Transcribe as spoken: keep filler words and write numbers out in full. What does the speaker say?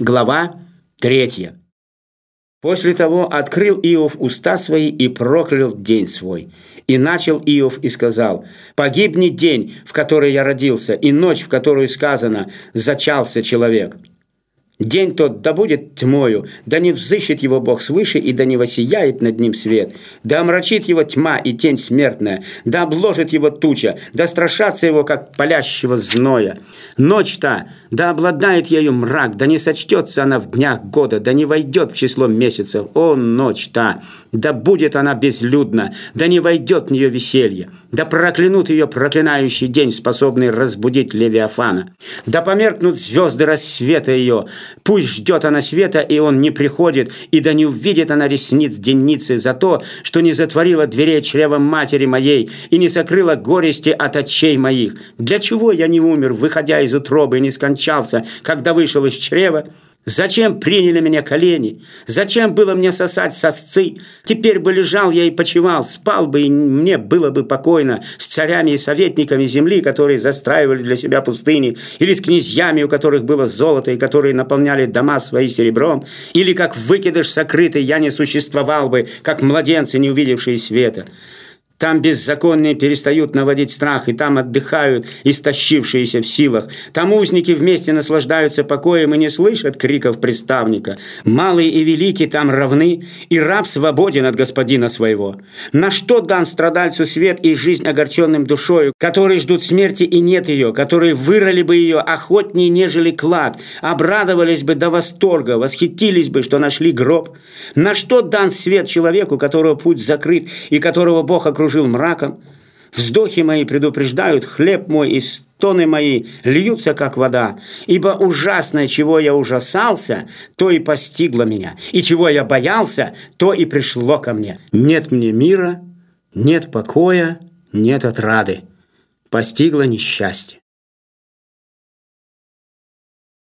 Глава третья. После того открыл Иов уста свои и проклял день свой. И начал Иов и сказал: «Погибнет день, в который я родился, и ночь, в которую сказано: зачался человек. День тот да будет тьмою, да не взыщет его Бог свыше, и да не воссияет над ним свет, да омрачит его тьма и тень смертная, да обложит его туча, да страшатся его, как палящего зноя. Ночь-то, да обладает ею мрак, да не сочтется она в днях года, да не войдет в число месяцев. О, ночь-то, да будет она безлюдна, да не войдет в нее веселье, да проклянут ее проклинающий день, способный разбудить Левиафана, да померкнут звезды рассвета ее. Пусть ждет она света, и он не приходит, и да не увидит она ресниц денницы за то, что не затворила дверей чрева матери моей и не сокрыла горести от очей моих. Для чего я не умер, выходя из утробы, и не скончался, когда вышел из чрева? Зачем приняли меня колени? Зачем было мне сосать сосцы? Теперь бы лежал я и почивал, спал бы, и мне было бы покойно с царями и советниками земли, которые застраивали для себя пустыни, или с князьями, у которых было золото, и которые наполняли дома свои серебром, или как выкидыш сокрытый я не существовал бы, как младенцы, не увидевшие света. Там беззаконные перестают наводить страх, и там отдыхают истощившиеся в силах. Там узники вместе наслаждаются покоем и не слышат криков приставника. Малый и великий там равны, и раб свободен от господина своего. На что дан страдальцу свет и жизнь огорченным душою, которые ждут смерти и нет ее, которые вырыли бы ее охотнее, нежели клад, обрадовались бы до восторга, восхитились бы, что нашли гроб? На что дан свет человеку, которого путь закрыт и которого Бог окружил мраком? Вздохи мои предупреждают, хлеб мой и стоны мои льются, как вода. Ибо ужасное, чего я ужасался, то и постигло меня, и чего я боялся, то и пришло ко мне. Нет мне мира, нет покоя, нет отрады. Постигло несчастье.